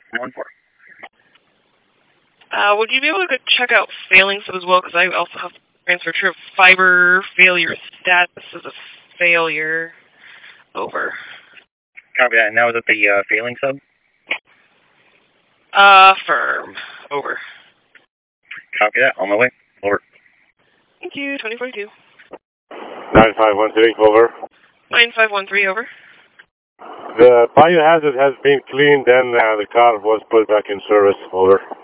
1-4. Would you be able to check out failing sub as well? Because I also have to transfer trip fiber failure status as a failure. Over. Copy that. Now is it the failing sub? Firm. Over. Copy that. On my way. Over. Thank you. 2042. 9513, over. 9513, over. The biohazard has been cleaned and the car was put back in service, over.